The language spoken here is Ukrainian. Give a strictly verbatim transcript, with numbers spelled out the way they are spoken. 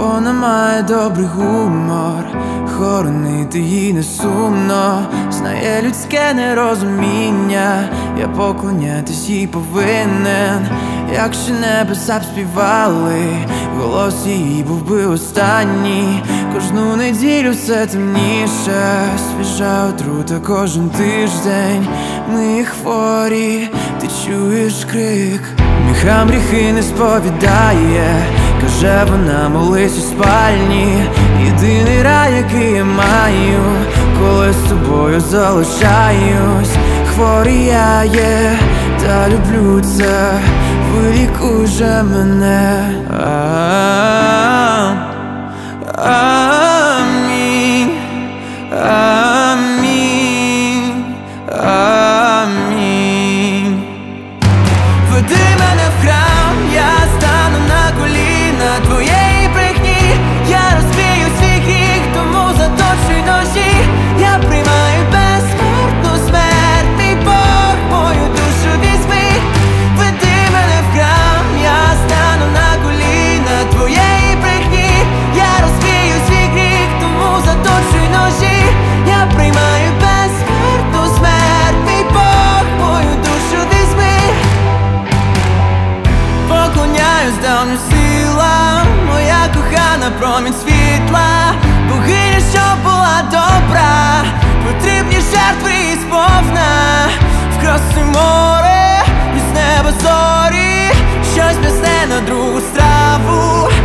Вона має добрий гумор, хоронити її не сумно. Знає людське нерозуміння, я поклонятись їй повинен. Якщо небеса б співали, голос її був би останній. Кожну неділю все темніше, свіжа отрута кожен тиждень. Ми хворі, ти чуєш крик. Мій храм гріхи не сповідає, каже вона, молись у спальні. Єдиний рай, який я маю, коли з тобою залишаюсь. Хворий я є, та люблю це, вилікуй же мене. Амінь, амінь, амінь. Веди мене в храм, я стану на коліна твоєї брехні. Я розбію свій гріх, тому заточуй ножі. Я приймаю безсмертну смерть, мій Бог, мою душу візьми. Веди мене в храм, я стану на коліна твоєї брехні. Я розбію свій гріх, тому заточуй ножі. Я приймаю безсмертну смерть, мій Бог, мою душу візьми. Поклоняюсь давнім силам, моя кохана промінь світла. Богиня, що була добра, потрібні жертви і сповна. Вкраси море, із неба зорі, щось м'ясне на другу страву.